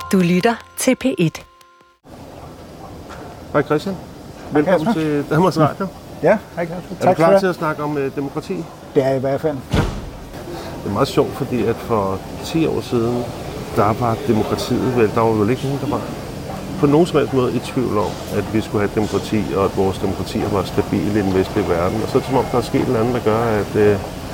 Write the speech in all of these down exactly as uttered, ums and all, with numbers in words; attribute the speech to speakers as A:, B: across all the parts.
A: Du lytter til P et.
B: Hej Christian. Velkommen hej, til Danmarks Radio.
C: Ja, hej Kasper.
B: Er du klar til at snakke om uh, demokrati?
C: Det er i hvert fald.
B: Ja. Det er meget sjovt, fordi at for ti år siden, der var demokratiet vel, der var vel ikke nogen, der var på nogen som helst måde i tvivl om, at vi skulle have demokrati, og at vores demokratier var stabile i den vestlige verden. Og så er det som om, der er sket noget andet, der gør, at uh,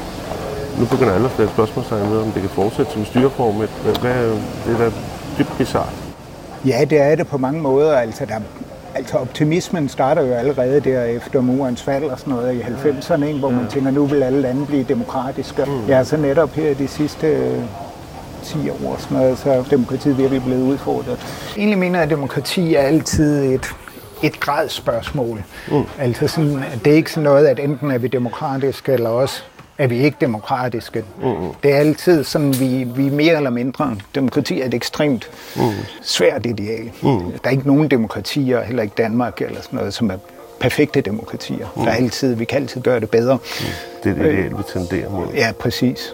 B: nu begynder alle at stille spørgsmålstegn ved, om det kan fortsætte som styreform. Hvad, det er da dybt bizarrt.
C: Ja, det er det på mange måder. Altså, der, altså optimismen starter jo allerede der efter murens fald og sådan noget i halvfemserne, hvor man tænker, nu vil alle lande blive demokratiske. Mm. Ja, så netop her de sidste ti år, sådan noget, så er demokratiet virkelig blevet udfordret. Egentlig mener jeg, at demokrati er altid et, et gradsspørgsmål. Mm. Altså sådan, det er ikke sådan noget, at enten er vi demokratiske, eller også er vi ikke demokratiske. Mm. Det er altid sådan, vi, vi er mere eller mindre. Demokrati er et ekstremt mm. svært ideal. Mm. Der er ikke nogen demokratier, heller ikke Danmark, eller sådan noget, som er perfekte demokratier. Mm. Der er altid, vi kan altid gøre det bedre. Mm.
B: Det er det ideal, vi tenderer mod.
C: Ja, præcis.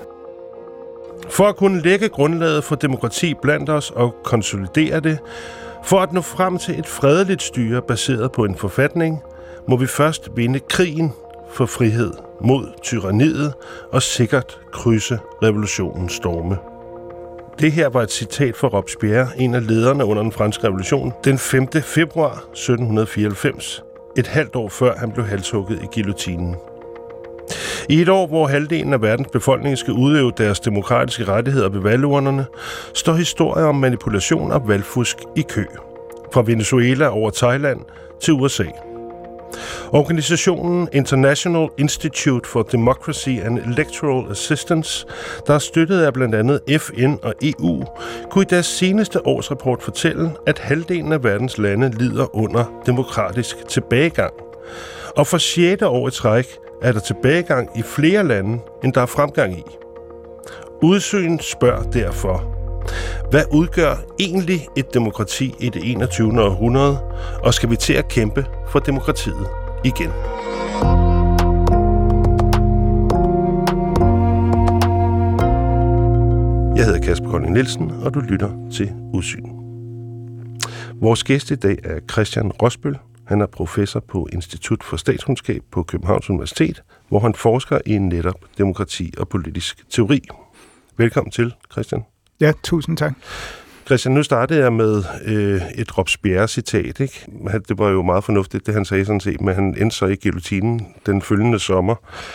D: For at kunne lægge grundlaget for demokrati blandt os og konsolidere det, for at nå frem til et fredeligt styre baseret på en forfatning, må vi først vinde krigen for frihed mod tyranniet og sikkert krydse revolutionens storme. Det her var et citat fra Robespierre, en af lederne under den franske revolution, den femte februar sytten fireoghalvfems, et halvt år før han blev halshugget i guillotinen. I et år, hvor halvdelen af verdens befolkning skal udøve deres demokratiske rettigheder ved valgurnerne, står historier om manipulation og valgfusk i kø. Fra Venezuela over Thailand til U S A. Organisationen International Institute for Democracy and Electoral Assistance, der er støttet af blandt andet F N og E U, kunne i deres seneste årsrapport fortælle, at halvdelen af verdens lande lider under demokratisk tilbagegang. Og for sjette år i træk er der tilbagegang i flere lande, end der er fremgang i. Udsyn spørger derfor: hvad udgør egentlig et demokrati i det enogtyvende århundrede, og skal vi til at kæmpe for demokratiet igen? Jeg hedder Kasper Kolding Nielsen, og du lytter til Udsyn. Vores gæst i dag er Christian Rosbøl. Han er professor på Institut for Statskundskab på Københavns Universitet, hvor han forsker i netop demokrati og politisk teori. Velkommen til, Christian.
C: Ja, tusind tak.
D: Christian, nu startede jeg med øh, et Robespierre-citat, ikke? Det var jo meget fornuftigt, det han sagde sådan set, men han endte så i guillotinen den følgende sommer.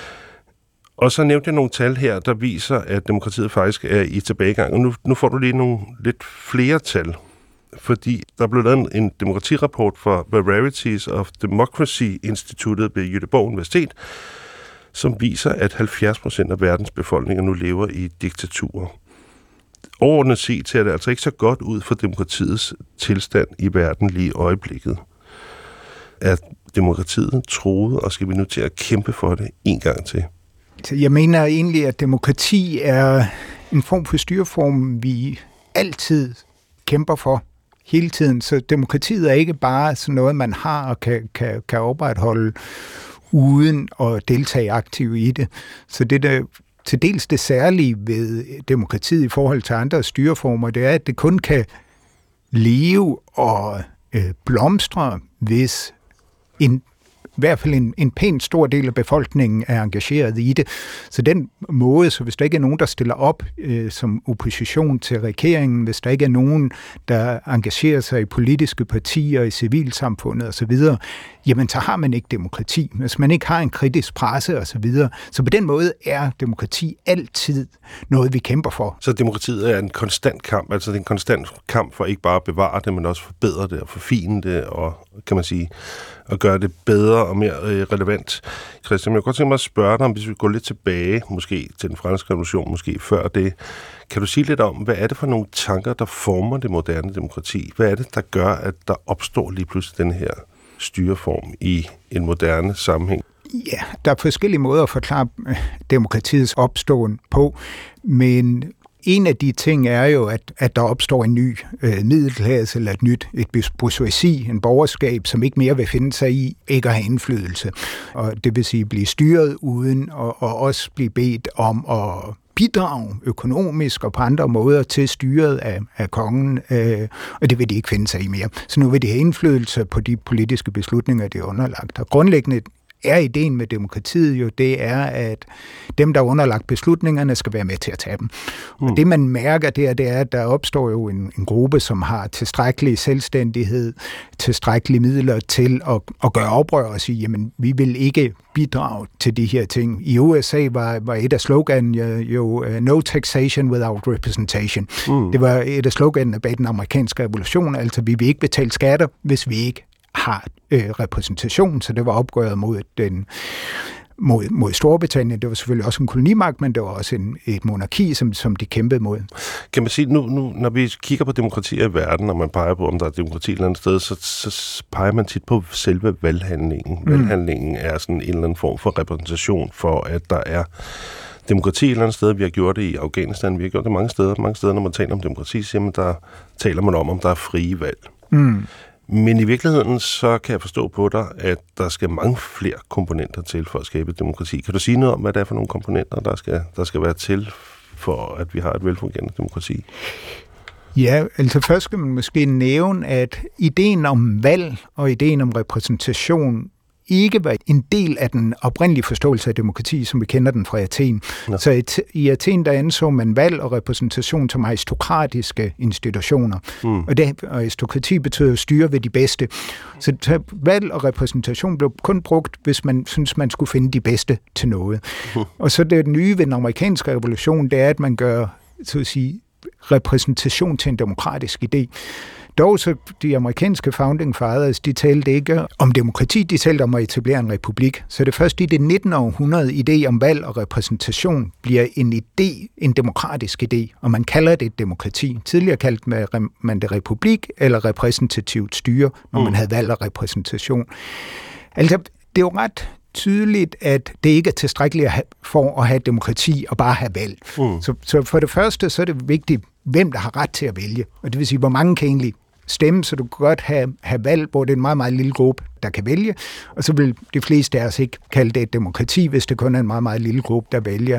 D: Og så nævnte jeg nogle tal her, der viser, at demokratiet faktisk er i tilbagegang. Og nu, nu får du lige nogle lidt flere tal, fordi der blev lavet en demokratirapport fra Varieties of Democracy Instituttet ved Göteborg Universitet, som viser, at halvfjerds procent af verdens befolkninger nu lever i diktaturer. Overordnet set ser det altså ikke så godt ud for demokratiets tilstand i verden lige i øjeblikket. Er demokratiet truet, og skal vi nu til at kæmpe for det en gang til?
C: Jeg mener egentlig, at demokrati er en form for styreform, vi altid kæmper for hele tiden. Så demokratiet er ikke bare sådan noget, man har og kan, kan, kan opretholde uden at deltage aktivt i det. Så det der til dels det særlige ved demokratiet i forhold til andre styreformer, det er, at det kun kan leve og øh, blomstre, hvis en, i hvert fald en, en pænt stor del af befolkningen er engageret i det. Så den måde, så hvis der ikke er nogen, der stiller op øh, som opposition til regeringen, hvis der ikke er nogen, der engagerer sig i politiske partier, i civilsamfundet osv., jamen så har man ikke demokrati. Hvis man ikke har en kritisk presse osv., så, så på den måde er demokrati altid noget, vi kæmper for.
D: Så demokratiet er en konstant kamp, altså det er en konstant kamp for ikke bare at bevare det, men også forbedre det og forfine det, og kan man sige, at gøre det bedre og mere øh, relevant. Christian, jeg kunne godt tænke mig at spørge dig, om hvis vi går lidt tilbage, måske til den franske revolution, måske før det. Kan du sige lidt om, hvad er det for nogle tanker, der former det moderne demokrati? Hvad er det, der gør, at der opstår lige pludselig den her styreform i en moderne sammenhæng?
C: Ja, der er forskellige måder at forklare demokratiets opståen på, men en af de ting er jo, at, at der opstår en ny øh, middelklasse eller et nyt et bourgeoisie, en borgerskab, som ikke mere vil finde sig i ikke at have indflydelse. Og det vil sige blive styret uden og, og også blive bedt om at bidrage økonomisk og på andre måder til styret af, af kongen, øh, og det vil de ikke finde sig i mere. Så nu vil de have indflydelse på de politiske beslutninger, de er underlagt. Og grundlæggende er ideen med demokratiet jo, det er, at dem, der er underlagt beslutningerne, skal være med til at tage dem. Mm. Og det, man mærker der, det er, at der opstår jo en, en gruppe, som har tilstrækkelig selvstændighed, tilstrækkelige midler til at, at gøre oprør og sige, jamen, vi vil ikke bidrage til de her ting. I U S A var, var et af sloganene jo, jo no taxation without representation. Mm. Det var et af sloganene bag den amerikanske revolution, altså vi vil ikke betale skatter, hvis vi ikke har øh, repræsentation, så det var opgøret mod den mod, mod Storbritannien. Det var selvfølgelig også en kolonimagt, men det var også en, et monarki, som, som de kæmpede mod.
D: Kan man sige, nu, nu når vi kigger på demokratier i verden, og man peger på, om der er demokrati et eller andet sted, så, så peger man tit på selve valghandlingen. Mm. Valghandlingen er sådan en eller anden form for repræsentation for, at der er demokrati et eller andet sted. Vi har gjort det i Afghanistan, vi har gjort det mange steder. Mange steder, når man taler om demokrati, så man, der taler man om, om der er frie valg. Mm. Men i virkeligheden, så kan jeg forstå på dig, at der skal mange flere komponenter til for at skabe demokrati. Kan du sige noget om, hvad det er for nogle komponenter, der skal, der skal være til, for at vi har et velfungerende demokrati?
C: Ja, altså først skal man måske nævne, at ideen om valg og ideen om repræsentation ikke var en del af den oprindelige forståelse af demokrati, som vi kender den fra Athen. Ja. Så i Athen, der anså man valg og repræsentation som aristokratiske institutioner. Mm. Og det aristokrati betyder at styre ved de bedste. Så valg og repræsentation blev kun brugt, hvis man synes, man skulle finde de bedste til noget. Mm. Og så det nye ved den amerikanske revolution, det er, at man gør, så at sige, repræsentation til en demokratisk idé. Dog så de amerikanske founding fathers, de talte ikke om demokrati, de talte om at etablere en republik. Så det først i det nittende århundrede idé om valg og repræsentation bliver en idé, en demokratisk idé, og man kalder det et demokrati. Tidligere kaldte man det republik eller repræsentativt styre, når man havde valg og repræsentation. Altså, det er jo ret tydeligt, at det ikke er tilstrækkeligt for at have demokrati og bare have valg. Mm. Så, så for det første, så er det vigtigt, hvem der har ret til at vælge. Og det vil sige, hvor mange kan egentlig stemme, så du kan godt have, have valg, hvor det er en meget, meget lille gruppe, der kan vælge. Og så vil de fleste af os ikke kalde det et demokrati, hvis det kun er en meget, meget lille gruppe, der vælger.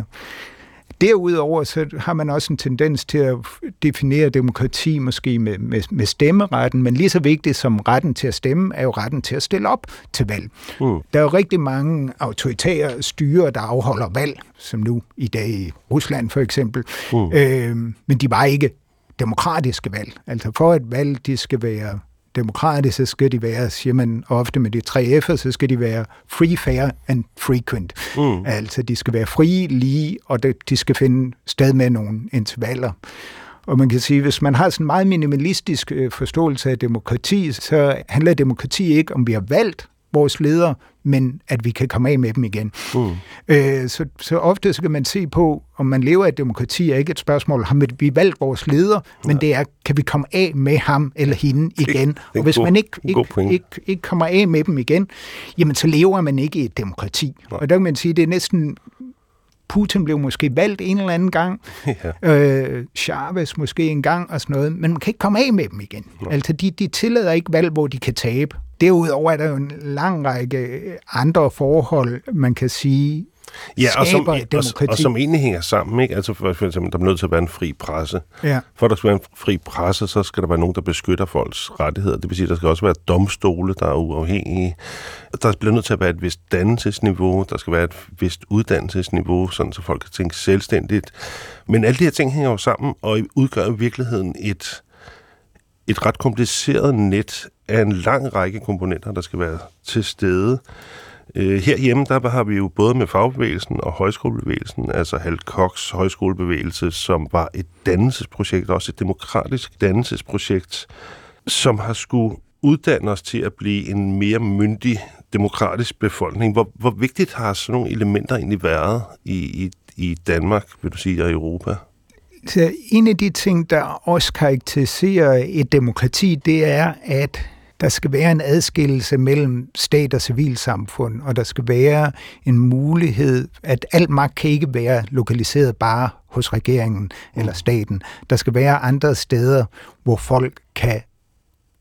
C: Derudover så har man også en tendens til at definere demokrati måske med, med, med stemmeretten, men lige så vigtigt som retten til at stemme, er jo retten til at stille op til valg. Mm. Der er jo rigtig mange autoritære styrer, der afholder valg, som nu i dag i Rusland for eksempel, mm. øh, men de var ikke demokratiske valg. Altså for et valg, de skal være demokratiske, så skal de være, siger man ofte med de tre F'er, så skal de være free, fair and frequent. Mm. Altså de skal være frie, lige, og de skal finde sted med nogle intervaller. Og man kan sige, hvis man har sådan en meget minimalistisk forståelse af demokrati, så handler demokrati ikke om, vi har valgt vores ledere, men at vi kan komme af med dem igen. Mm. Øh, så, så ofte så kan man se på, om man lever af demokrati, er ikke et spørgsmål, har vi valgt vores leder, ja. Men det er, kan vi komme af med ham eller hende igen? Det, det og hvis god, man ikke, ikke, ikke, ikke kommer af med dem igen, jamen så lever man ikke i et demokrati. Ja. Og der kan man sige, det er næsten Putin blev måske valgt en eller anden gang, ja. øh, Chavez måske en gang og sådan noget, men man kan ikke komme af med dem igen. Ja. Altså de, de tillader ikke valg, hvor de kan tabe. Derudover er der jo en lang række andre forhold, man kan sige,
D: ja, og som, og, og som egentlig hænger sammen, ikke? Altså for, for eksempel, der er nødt til at være en fri presse. Ja. For at der skal være en fri presse, så skal der være nogen, der beskytter folks rettigheder. Det vil sige, at der skal også være domstole, der er uafhængige. Der bliver nødt til at være et vist dannelsesniveau, der skal være et vist uddannelsesniveau, sådan så folk kan tænke selvstændigt. Men alle de her ting hænger jo sammen, og udgør i virkeligheden et, et ret kompliceret net af en lang række komponenter, der skal være til stede. Herhjemme, der har vi jo både med fagbevægelsen og højskolebevægelsen, altså Hal Kochs højskolebevægelse, som var et dannelsesprojekt, også et demokratisk dannelsesprojekt, som har skulle uddanne os til at blive en mere myndig demokratisk befolkning. Hvor, hvor vigtigt har sådan nogle elementer egentlig været i, i, i Danmark, vil du sige, og i Europa?
C: Så en af de ting, der også karakteriserer et demokrati, det er, at der skal være en adskillelse mellem stat og civilsamfund, og der skal være en mulighed, at al magt kan ikke være lokaliseret bare hos regeringen eller staten. Der skal være andre steder, hvor folk kan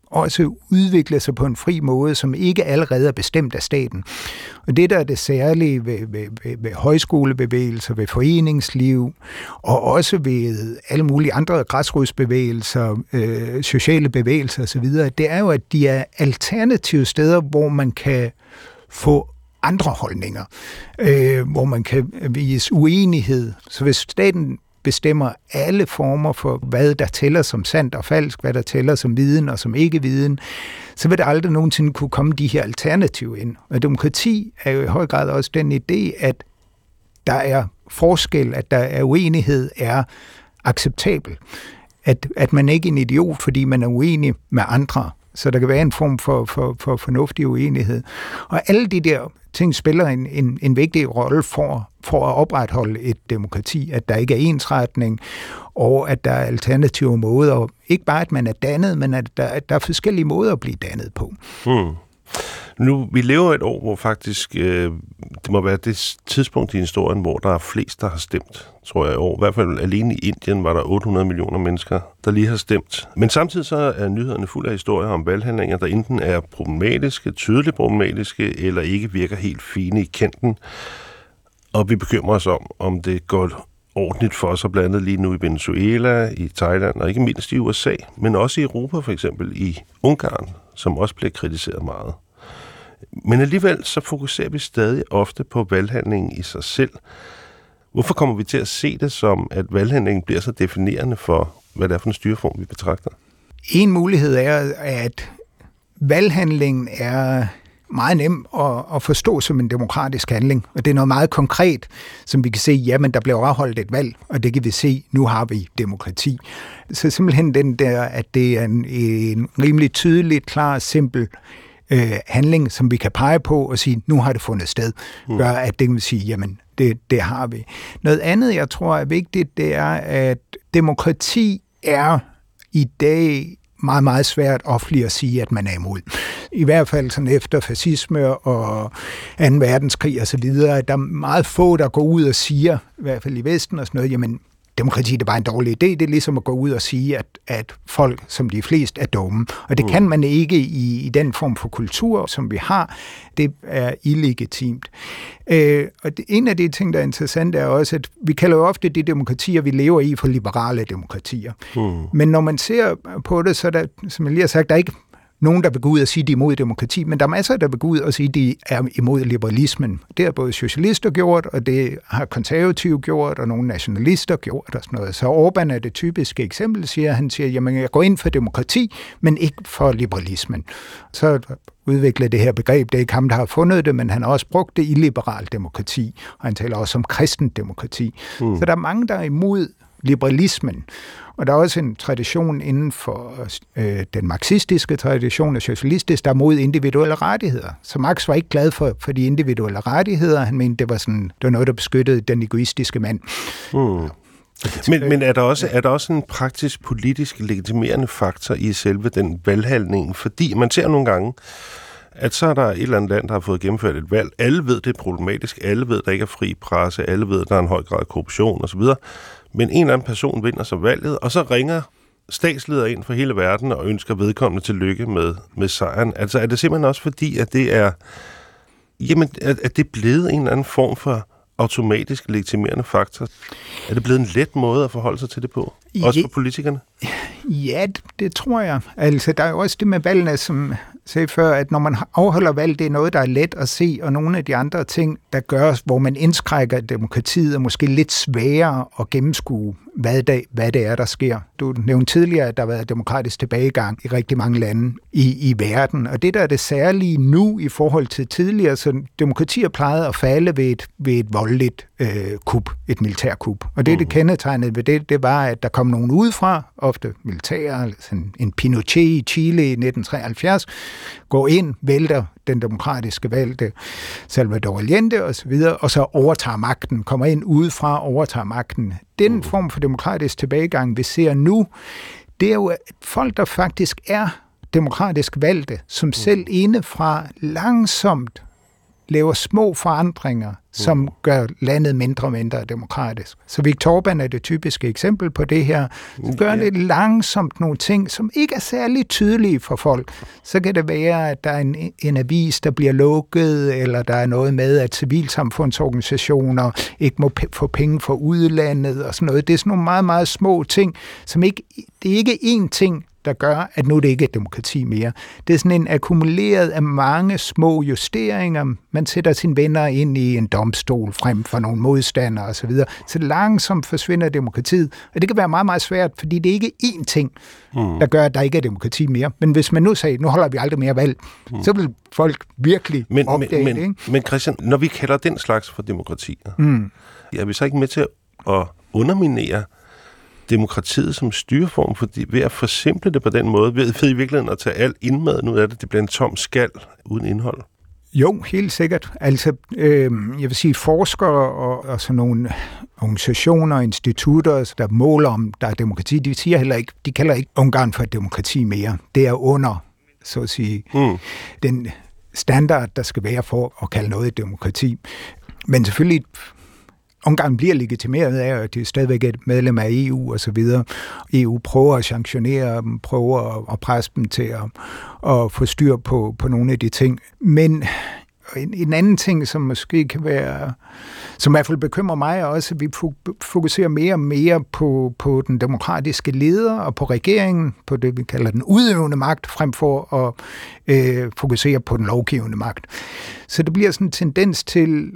C: også udvikle sig på en fri måde, som ikke allerede er bestemt af staten. Og det, der er det særlige ved, ved, ved, ved højskolebevægelser, ved foreningsliv, og også ved alle mulige andre græsrodsbevægelser, øh, sociale bevægelser osv., det er jo, at de er alternative steder, hvor man kan få andre holdninger, øh, hvor man kan vise uenighed. Så hvis staten bestemmer alle former for, hvad der tæller som sandt og falsk, hvad der tæller som viden og som ikke-viden, så vil der aldrig nogensinde kunne komme de her alternativer ind. Og demokrati er jo i høj grad også den idé, at der er forskel, at der er uenighed, er acceptabel. At, at man ikke er en idiot, fordi man er uenig med andre. Så der kan være en form for, for, for fornuftig uenighed. Og alle de der ting spiller en, en, en vigtig rolle for, for at opretholde et demokrati, at der ikke er ensretning, og at der er alternative måder. Ikke bare, at man er dannet, men at der, at der er forskellige måder at blive dannet på.
D: Hmm. Nu, vi lever et år, hvor faktisk, øh, det må være det tidspunkt i historien, hvor der er flest, der har stemt, tror jeg i år. I hvert fald alene i Indien var der otte hundrede millioner mennesker, der lige har stemt. Men samtidig så er nyhederne fulde af historier om valghandlinger, der enten er problematiske, tydeligt problematiske, eller ikke virker helt fine i kanten. Og vi bekymrer os om, om det går ordentligt for os, blandt andet lige nu i Venezuela, i Thailand og ikke mindst i U S A, men også i Europa, for eksempel i Ungarn, som også bliver kritiseret meget. Men alligevel så fokuserer vi stadig ofte på valghandlingen i sig selv. Hvorfor kommer vi til at se det som, at valghandlingen bliver så definerende for, hvad det er for en styreform, vi betragter?
C: En mulighed er, at valghandlingen er meget nem at, at forstå som en demokratisk handling, og det er noget meget konkret, som vi kan se, jamen der bliver afholdt et valg, og det kan vi se, nu har vi demokrati. Så simpelthen den der, at det er en, en rimelig tydelig, klar, simpel øh, handling, som vi kan pege på og sige, nu har det fundet sted, gør, at det kan sige, jamen det, det har vi. Noget andet, jeg tror er vigtigt, det er, at demokrati er i dag meget, meget svært offentligt at sige, at man er imod. I hvert fald sådan efter fascisme og anden verdenskrig og så videre, der er meget få, der går ud og siger, i hvert fald i Vesten og sådan noget, jamen demokrati det er bare en dårlig idé, det er ligesom at gå ud og sige, at, at folk, som de flest, er dumme. Og det mm. kan man ikke i, i den form for kultur, som vi har. Det er illegitimt. Øh, og det, en af de ting, der er interessant, er også, at vi kalder jo ofte de demokratier, vi lever i, for liberale demokratier. Mm. Men når man ser på det, så er der, som jeg lige har sagt, der er ikke nogen, der vil gå ud og sige, at de er imod demokrati, men der er masser, der vil gå ud og sige, at de er imod liberalismen. Det har både socialister gjort, og det har konservative gjort, og nogle nationalister gjort og sådan noget. Så Orbán er det typiske eksempel, siger han, siger, jamen jeg går ind for demokrati, men ikke for liberalismen. Så udvikler det her begreb, det er ikke ham, der har fundet det, men han har også brugt det i liberal demokrati, og han taler også om kristent demokrati. Mm. Så der er mange, der er imod liberalismen. Og der er også en tradition inden for øh, den marxistiske tradition og socialistisk, der er mod individuelle rettigheder. Så Marx var ikke glad for, for de individuelle rettigheder. Han mente, det var, sådan, det var noget, der beskyttede den egoistiske mand.
D: Mm. Men, men er, der også, er der også en praktisk politisk legitimerende faktor i selve den valghandling? Fordi man ser nogle gange, at så er der et eller andet land, der har fået gennemført et valg. Alle ved, det er problematisk. Alle ved, der ikke er fri presse. Alle ved, der er en høj grad af korruption osv. Men en eller anden person vinder så valget, og så ringer statsledere ind fra hele verden og ønsker vedkommende til lykke med, med sejren. Altså er det simpelthen også fordi, at det er, jamen, at det er blevet en eller anden form for automatisk legitimerende faktor? Er det blevet en let måde at forholde sig til det på? Også for politikerne?
C: Ja, det, det tror jeg. Altså, der er jo også det med valgene, som sagde før, at når man afholder valg, det er noget, der er let at se, og nogle af de andre ting, der gøres, hvor man indskrækker demokratiet, er måske lidt sværere at gennemskue, hvad det, hvad det er, der sker. Du nævnte tidligere, at der har været demokratisk tilbagegang i rigtig mange lande i, i verden, og det, der er det særlige nu i forhold til tidligere, så demokratier plejede at falde ved et, ved et voldeligt øh, kup, et militærkup. Og det, det kendetegnede ved det, det var, at der kom nogen udefra, ofte militære, sådan en Pinochet i Chile i nitten treoghalvfjerds, går ind, vælter den demokratiske valgte Salvador Allende og så videre, og så overtager magten, kommer ind udefra, overtager magten. Den form for demokratisk tilbagegang, vi ser nu, det er jo folk, der faktisk er demokratisk valgte, som selv indefra langsomt laver små forandringer, som mm. gør landet mindre og mindre demokratisk. Så Viktor Orbán er det typiske eksempel på det her. Så gør det langsomt nogle ting, som ikke er særlig tydelige for folk. Så kan det være, at der er en, en avis, der bliver lukket, eller der er noget med, at civilsamfundsorganisationer ikke må p- få penge fra udlandet og sådan noget. Det er sådan nogle meget, meget små ting, som ikke, det er ikke én ting, der gør, at nu er det ikke et demokrati mere. Det er sådan en akkumuleret af mange små justeringer. Man sætter sine venner ind i en domstol frem for nogle modstandere osv. Så, så langsomt forsvinder demokratiet. Og det kan være meget, meget svært, fordi det er ikke én ting, mm. der gør, at der ikke er demokrati mere. Men hvis man nu sagde, nu holder vi aldrig mere valg, mm. så vil folk virkelig
D: men,
C: opdage
D: men,
C: det. Ikke?
D: Men Christian, når vi kalder den slags for demokratier, mm. er vi så ikke med til at underminere demokratiet som styreform, fordi ved at forsimple det på den måde, ved, ved i virkeligheden at tage alt indmaden ud af det, det bliver en tom skal uden indhold.
C: Jo, helt sikkert. Altså, øh, jeg vil sige, forskere og, og sådan nogle organisationer og institutter, der måler om, der er demokrati, de siger heller ikke, de kalder ikke Ungarn for et demokrati mere. Det er under, så at sige, mm. den standard, der skal være for at kalde noget et demokrati. Men selvfølgelig Ungarn bliver legitimeret af, at det er stadigvæk et medlem af E U og så videre. E U prøver at sanktionere dem, prøver at presse dem til at, at få styr på, på nogle af de ting. Men en, en anden ting, som måske kan være, som i hvert fald bekymrer mig også, at vi fokuserer mere og mere på, på den demokratiske leder og på regeringen, på det, vi kalder den udøvende magt, frem for at øh, fokusere på den lovgivende magt. Så det bliver sådan en tendens til,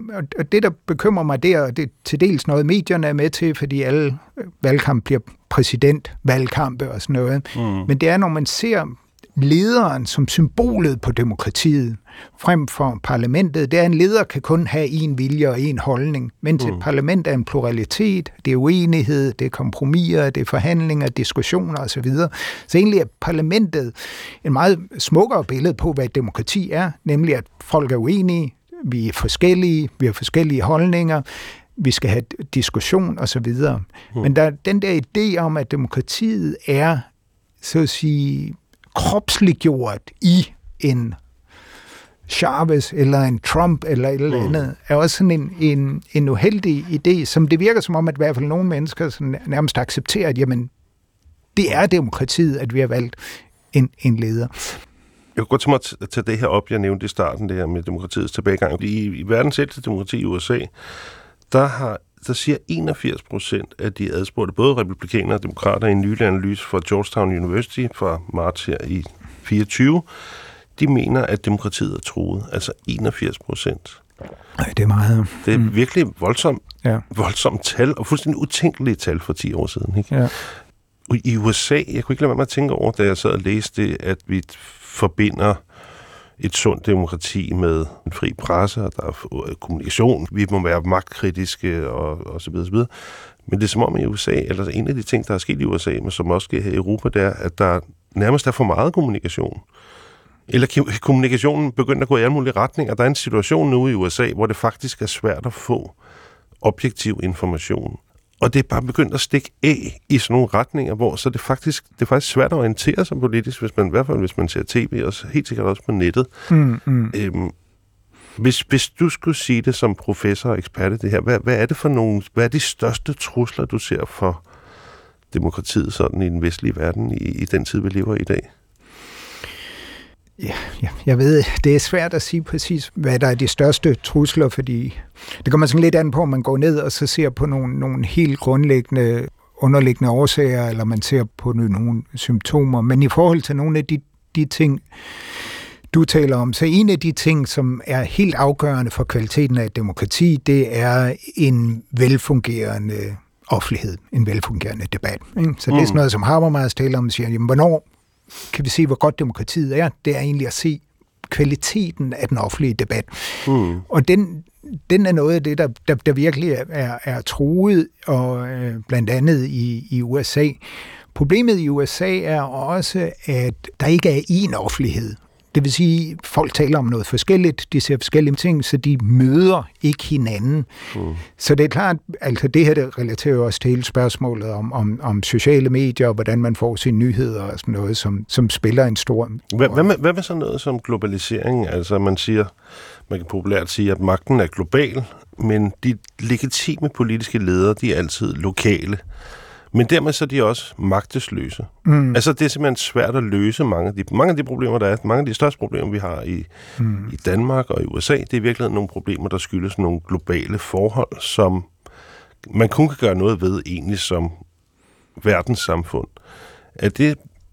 C: og det, der bekymrer mig der, og det er til dels noget, medierne er med til, fordi alle valgkamp bliver præsidentvalgkampe og sådan noget. Mm. Men det er, når man ser lederen som symbolet på demokratiet, frem for parlamentet. Det er, en leder kan kun have en vilje og en holdning, mens mm. et parlament er en pluralitet, det er uenighed, det er kompromiser, det er forhandlinger, diskussioner osv. Så, så egentlig er parlamentet en meget smukkere billede på, hvad et demokrati er, nemlig at folk er uenige, vi er forskellige, vi har forskellige holdninger, vi skal have diskussion osv. Mm. Men der er den der idé om, at demokratiet er, så at sige, kropsliggjort i en Chavez eller en Trump eller et eller andet, er også sådan en, en, en uheldig idé, som det virker som om, at i hvert fald nogle mennesker sådan nærmest accepterer, at jamen, det er demokratiet, at vi har valgt en, en leder.
D: Jeg kunne godt tænke mig at tage det her op, jeg nævnte i starten, det her med demokratiets tilbagegang. I, i verdens ældste demokrati i U S A, der har der siger enogfirs procent af de adspurgte, både republikanere og demokrater, i en nylig analyse fra Georgetown University fra marts her i fireogtyve, de mener, at demokratiet er truet. Altså enogfirs procent.
C: Nej, det er meget.
D: Det er mm. virkelig voldsomt,
C: ja.
D: voldsomt tal, og fuldstændig utænkelige tal for ti år siden. Ikke?
C: Ja.
D: I U S A, jeg kunne ikke lade være med at tænke over, da jeg sad og læste det, at vi forbinder et sundt demokrati med en fri presse, og der er kommunikation. Vi må være magtkritiske og, og så videre, så videre. Men det er som om i U S A, eller en af de ting, der er sket i U S A, men som også sker her i Europa, det er, at der nærmest er for meget kommunikation. Eller kommunikationen begynder at gå i alle mulige retninger. Der er en situation nu i U S A, hvor det faktisk er svært at få objektiv information. Og det er bare begyndt at stikke af i sådan nogle retninger, hvor så det faktisk det er faktisk svært at orientere sig politisk, hvis man, i hvert fald hvis man ser tv, og helt sikkert også på nettet. Mm, mm. Øhm, hvis, hvis du skulle sige det som professor og ekspert i det her, hvad, hvad er det for nogle, hvad er de største trusler, du ser for demokratiet sådan i den vestlige verden i, i den tid, vi lever i i dag?
C: Ja, ja, jeg ved, det er svært at sige præcis, hvad der er de største trusler, fordi det kommer sådan lidt an på, om man går ned og så ser på nogle, nogle helt grundlæggende underliggende årsager, eller man ser på nogle symptomer. Men i forhold til nogle af de, de ting, du taler om, så en af de ting, som er helt afgørende for kvaliteten af et demokrati, det er en velfungerende offentlighed, en velfungerende debat. Ikke? Så det er sådan noget, som Habermas taler om, og siger, jamen, hvornår kan vi se, hvor godt demokratiet er? Det er egentlig at se kvaliteten af den offentlige debat. Mm. Og den, den er noget af det, der, der, der virkelig er, er truet, og øh, blandt andet i, i U S A. Problemet i U S A er også, at der ikke er én offentlighed. Det Det vil sige, at folk taler om noget forskelligt, de ser forskellige ting, så de møder ikke hinanden. Mm. Så det er klart, altså det her det relaterer jo også til hele spørgsmålet om, om, om sociale medier, og hvordan man får sine nyheder og sådan noget, som, som spiller en stor...
D: Hvad, hvad, med, hvad med sådan noget som globalisering? Altså man siger, man kan populært sige, at magten er global, men de legitime politiske ledere, de er altid lokale. Men dermed så er de også magtesløse. Mm. Altså det er simpelthen svært at løse mange af de, mange af de problemer, der er. Mange af de største problemer, vi har i, mm. i Danmark og i U S A, det er i virkeligheden nogle problemer, der skyldes nogle globale forhold, som man kun kan gøre noget ved egentlig som verdenssamfund. Er det,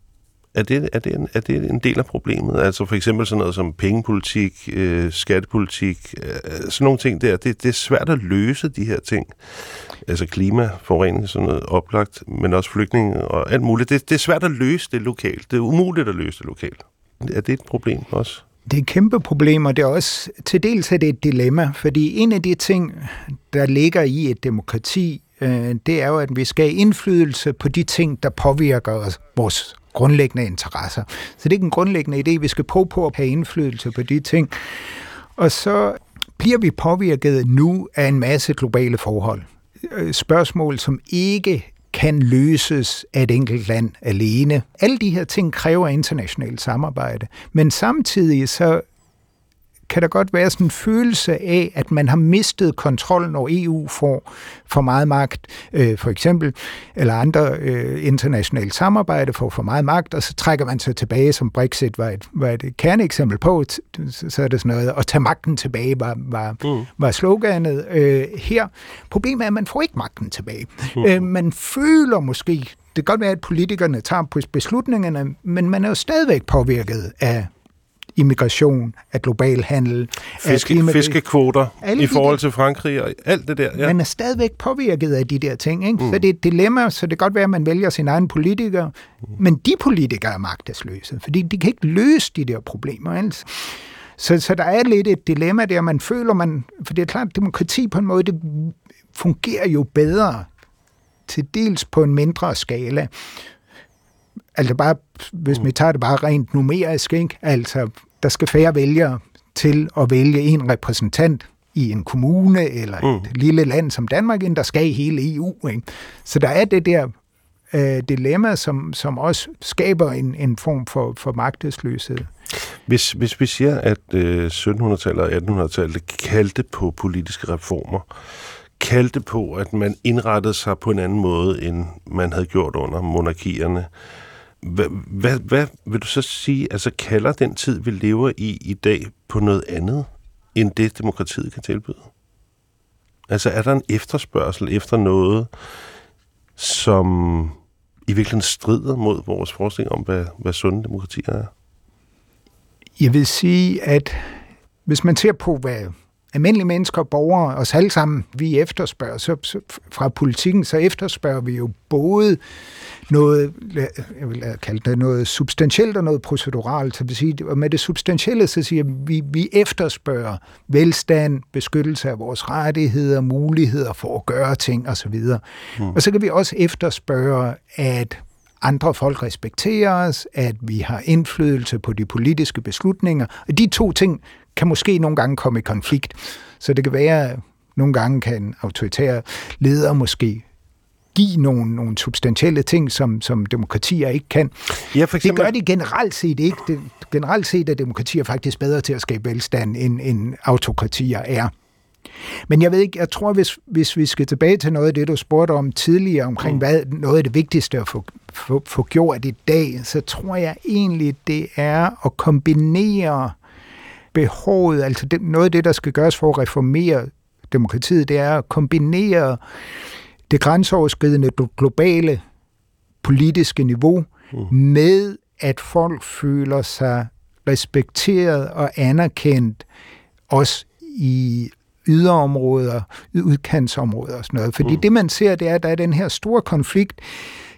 D: er det, er det, en, er det en del af problemet? Altså for eksempel sådan noget som pengepolitik, øh, skattepolitik, øh, sådan nogle ting der. Det, det er svært at løse de her ting. Altså klima, forurening, sådan noget oplagt, men også flygtninge og alt muligt. Det, det er svært at løse det lokalt. Det er umuligt at løse det lokalt. Er det et problem også?
C: Det er et kæmpe problem, og det er også til dels er det et dilemma, fordi en af de ting, der ligger i et demokrati, øh, det er jo, at vi skal have indflydelse på de ting, der påvirker os, vores grundlæggende interesser. Så det er ikke en grundlæggende idé, vi skal prøve på at have indflydelse på de ting. Og så bliver vi påvirket nu af en masse globale forhold. Spørgsmål, som ikke kan løses af et enkelt land alene. Alle de her ting kræver internationalt samarbejde, men samtidig så kan der godt være sådan en følelse af, at man har mistet kontrol, når E U får for meget magt, øh, for eksempel, eller andre øh, internationale samarbejde får for meget magt, og så trækker man sig tilbage, som Brexit var et, var et kerneeksempel på, så er det sådan noget, at tage magten tilbage var, var, mm. var sloganet øh, her. Problemet er, at man får ikke magten tilbage. Mm. Øh, man føler måske, det kan godt være, at politikerne tager på beslutningerne, men man er jo stadigvæk påvirket af immigration, af global handel,
D: Fiske, af fiskekvoter i forhold til Frankrig og alt det der. Ja.
C: Man er stadigvæk påvirket af de der ting. Ikke? Mm. Så det er et dilemma, så det kan godt være, at man vælger sin egen politiker, mm. men de politikere er magtesløse, fordi de kan ikke løse de der problemer. Altså. Så, så der er lidt et dilemma der, man føler, man, for det er klart, at demokrati på en måde, det fungerer jo bedre, til dels på en mindre skala. Altså bare, hvis vi tager det bare rent numerisk, ikke? Altså, der skal færre vælgere til at vælge en repræsentant i en kommune eller et mm. lille land som Danmark, end der skal i hele E U. Ikke? Så der er det der øh, dilemma, som, som også skaber en, en form for, for magtesløshed.
D: Hvis, hvis vi siger, at øh, syttenhundredetallet og attenhundredetallet kaldte på politiske reformer, kaldte på, at man indrettede sig på en anden måde, end man havde gjort under monarkierne, Hvad, hvad, hvad vil du så sige, altså kalder den tid, vi lever i i dag, på noget andet, end det demokratiet kan tilbyde? Altså er der en efterspørgsel efter noget, som i virkeligheden strider mod vores forestilling om, hvad, hvad sunde demokratier er?
C: Jeg vil sige, at hvis man ser på, hvad almindelige mennesker og borgere, os alle sammen, vi efterspørger, så, så fra politikken, så efterspørger vi jo både noget, jeg vil kalde det noget substantielt og noget proceduralt. Så vil sige, og med det substantielle, så siger vi, vi efterspørger velstand, beskyttelse af vores rettigheder, muligheder for at gøre ting osv. Mm. Og så kan vi også efterspørge, at andre folk respekterer os, at vi har indflydelse på de politiske beslutninger. Og de to ting kan måske nogle gange komme i konflikt. Så det kan være, at nogle gange kan en autoritær leder måske give nogle, nogle substantielle ting, som, som demokratier ikke kan. Ja, for eksempel... Det gør de generelt set ikke. Det, generelt set er demokratier faktisk bedre til at skabe velstand, end, end autokratier er. Men jeg ved ikke, jeg tror, hvis, hvis vi skal tilbage til noget af det, du spurgte om tidligere, omkring mm. hvad noget af det vigtigste at få, få, få gjort i dag, så tror jeg egentlig, det er at kombinere behovet, altså det, noget af det, der skal gøres for at reformere demokratiet, det er at kombinere det grænseoverskridende globale politiske niveau mm. med, at folk føler sig respekteret og anerkendt, også i yderområder, udkantsområder og sådan noget. Fordi mm. det, man ser, det er, at der er den her store konflikt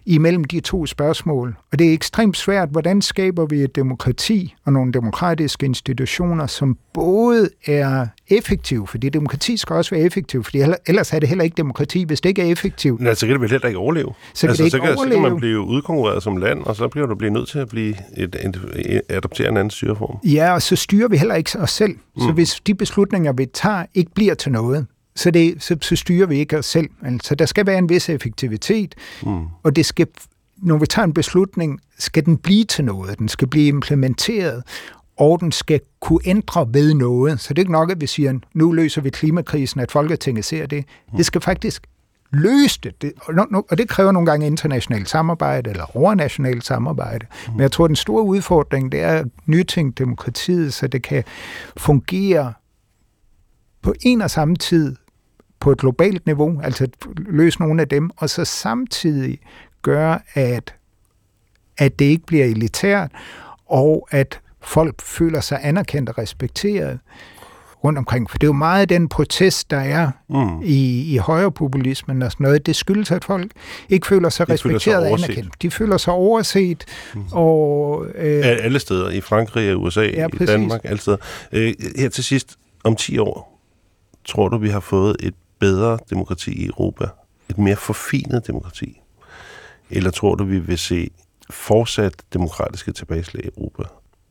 C: imellem de to spørgsmål. Og det er ekstremt svært, hvordan skaber vi et demokrati og nogle demokratiske institutioner, som både er effektive, fordi demokrati skal også være effektivt, fordi ellers er det heller ikke demokrati, hvis det ikke er effektivt.
B: Ja, så kan det vel heller ikke overleve.
C: Så kan,
B: altså,
C: det ikke
B: så kan,
C: overleve.
B: Så kan man blive udkonkurreret som land, og så bliver du blive nødt til at blive et, et, et, adoptere en anden styreform.
C: Ja, og så styrer vi heller ikke os selv. Mm. Så hvis de beslutninger, vi tager, ikke bliver til noget, så, det, så, så styrer vi ikke os selv. Altså, der skal være en vis effektivitet, mm. og det skal, når vi tager en beslutning, skal den blive til noget. Den skal blive implementeret, og den skal kunne ændre ved noget. Så det er ikke nok, at vi siger, nu løser vi klimakrisen, at Folketinget ser det. Mm. Det skal faktisk løse det. det og, og det kræver nogle gange internationalt samarbejde eller overnationalt samarbejde. Mm. Men jeg tror, den store udfordring, det er at nytænke demokratiet, så det kan fungere på en og samme tid på et globalt niveau, altså løse nogle af dem, og så samtidig gøre, at, at det ikke bliver elitært, og at folk føler sig anerkendt og respekteret rundt omkring. For det er jo meget den protest, der er mm. i, i højrepopulismen og sådan noget. Det skyldes, at folk ikke føler sig de respekteret og anerkendt. De føler sig overset. Mm. Og, øh,
B: alle steder. I Frankrig, i U S A, ja, i Danmark, alle steder. Øh, her til sidst, om ti år, tror du, vi har fået et bedre demokrati i Europa? Et mere forfinet demokrati? Eller tror du, vi vil se fortsat demokratiske tilbageslag i Europa?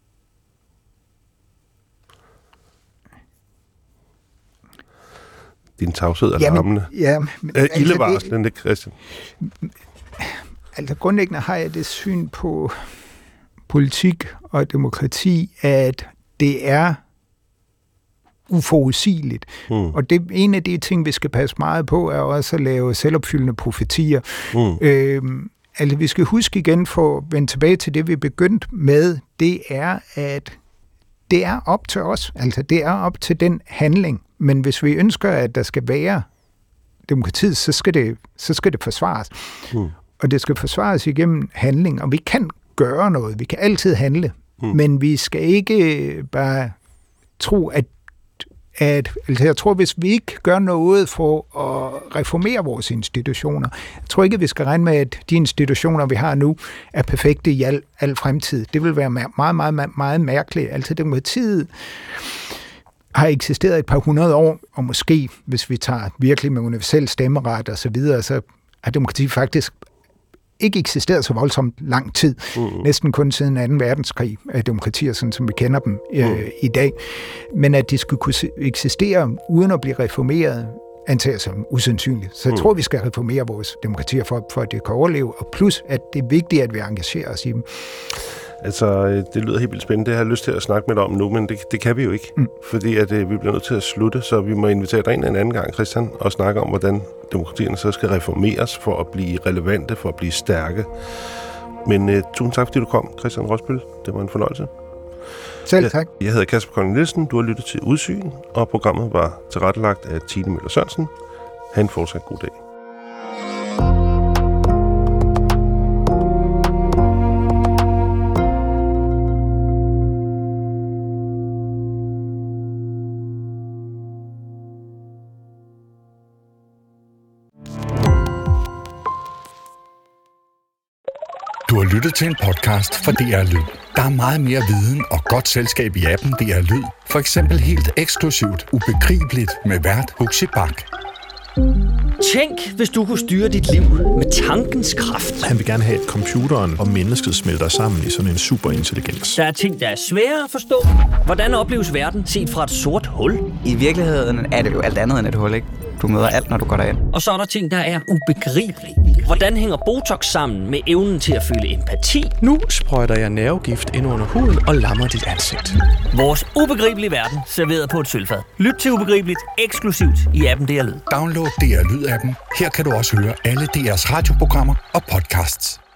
B: Din tavshed er larmende.
C: Ja,
B: men, Æ, altså, ildevarslen, det, Christian.
C: Altså grundlæggende har jeg det syn på politik og demokrati, at det er uforudsigeligt. Mm. Og det en af de ting, vi skal passe meget på, er også at lave selvopfyldende profetier. Mm. Øhm, altså vi skal huske igen, for at vende tilbage til det, vi begyndte med, det er, at det er op til os. Altså det er op til den handling. Men hvis vi ønsker, at der skal være demokratiet, så skal det, så skal det forsvares. Mm. Og det skal forsvares igennem handling. Og vi kan gøre noget. Vi kan altid handle. Mm. Men vi skal ikke bare tro, at at, altså jeg tror, hvis vi ikke gør noget for at reformere vores institutioner, jeg tror ikke, vi skal regne med, at de institutioner, vi har nu, er perfekte i al, al fremtid. Det vil være meget, meget, meget, meget mærkeligt. Altså demokratiet har eksisteret et par hundrede år, og måske, hvis vi tager virkelig med universel stemmeret og så videre, så har demokrati faktisk ikke eksisteret så voldsomt lang tid. Uh-huh. Næsten kun siden anden verdenskrig af demokratier, sådan som vi kender dem øh, uh-huh. i dag. Men at de skulle kunne eksistere uden at blive reformeret, antager jeg som usandsynligt. Så jeg uh-huh. tror, vi skal reformere vores demokratier for, for at det kan overleve, og plus, at det er vigtigt, at vi engagerer os i dem.
B: Altså, det lyder helt vildt spændende. Det har jeg lyst til at snakke med dig om nu, men det, det kan vi jo ikke. Mm. Fordi at, øh, vi bliver nødt til at slutte, så vi må invitere dig ind en anden gang, Christian, og snakke om, hvordan demokratierne så skal reformeres for at blive relevante, for at blive stærke. Men øh, tusind tak, fordi du kom, Christian Rosbøl. Det var en fornøjelse.
C: Selv tak.
B: Jeg, jeg hedder Kasper Kolding Nielsen. Du har lyttet til Udsyn, og programmet var tilrettelagt af Tine Møller Sørensen. Ha' en fortsat god dag.
A: Du har lyttet til en podcast fra D R Lyd. Der er meget mere viden og godt selskab i appen D R Lyd. For eksempel helt eksklusivt Ubegribeligt med vært Huxi Bach.
E: Tænk, hvis du kunne styre dit liv med tankens kraft.
F: Han vil gerne have, at computeren og mennesket smelter sammen i sådan en superintelligens.
E: Der er ting, der er svære at forstå. Hvordan opleves verden set fra et sort hul?
G: I virkeligheden er det jo alt andet end et hul, ikke? Du møder alt, når du går derind.
E: Og så er der ting, der er ubegribelige. Hvordan hænger Botox sammen med evnen til at føle empati?
H: Nu sprøjter jeg nervegift ind under huden og lammer dit ansigt.
E: Vores ubegribelige verden, serveret på et sølvfad. Lyt til Ubegribeligt eksklusivt i appen D R Lyd.
A: Download D R Lyd-appen. Her kan du også høre alle D R's radioprogrammer og podcasts.